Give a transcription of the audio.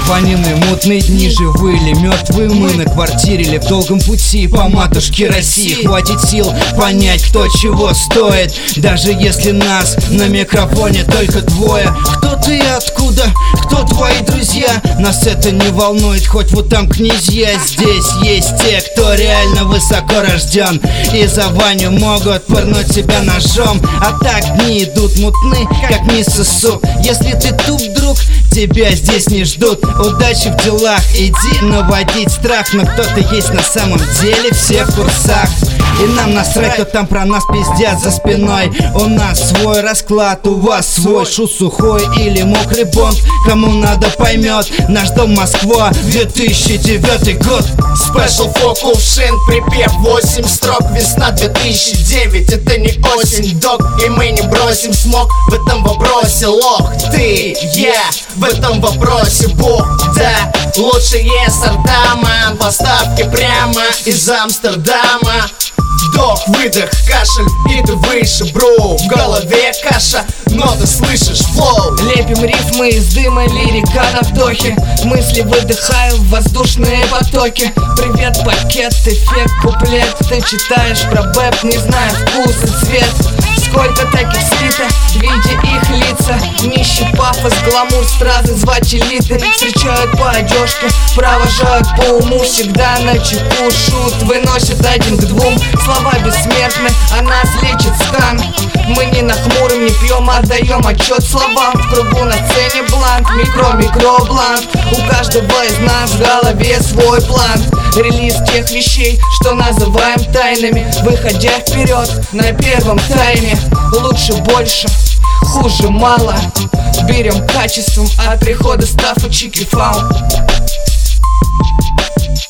Помины мутные дни, живые или мертвые мы на квартире или в долгом пути по матушке России. Хватит сил понять, кто чего стоит, даже если нас на микрофоне только двое. Кто ты и откуда, кто твои друзья, нас это не волнует, хоть вот там князья. Здесь есть те, кто реально высоко рожден, и за Ваню могут пырнуть себя ножом. А так дни идут мутны, как мисс суп. Если ты туп, друг, тебя здесь не ждут. Удачи в делах, иди наводить страх. Но кто-то есть на самом деле, все в курсах. И нам насрать, кто там про нас пиздят за спиной. У нас свой расклад, у вас свой. Шу сухой или мокрый бомб, кому надо поймет. Наш дом Москва, 2009 год. Special for кувшин, припев 8 строк. Весна 2009, это не осень, док. И мы не бросим смог в этом вопросе. Лох, ты, я, в этом вопросе бог, да. Лучшие сардама, поставки прямо из Амстердама. Вдох, выдох, кашель, и ты выше, бро. В голове каша, но ты слышишь флоу. Лепим рифмы из дыма, лирика на вдохе. Мысли выдыхаю в воздушные потоки. Привет, пакет, эффект, куплет. Ты читаешь про бэп, не зная вкус и цвет. Сколько таких слито, видя их лица. Нищий пафос, гламур, стразы, звать элиты. Встречают по одежке, провожают по уму. Всегда на чеку шут, выносят один к двум. Слова бессмертны, а нас лечит стан. Мы не нахмурим, не пьем, отдаем отчет словам. В кругу на сцене бланк, микро-бланк. У каждого из нас в голове свой план. Релиз тех вещей, что называем тайнами. Выходя вперед на первом тайме. Лучше больше, хуже мало. Берем качеством от прихода стафа чики фау.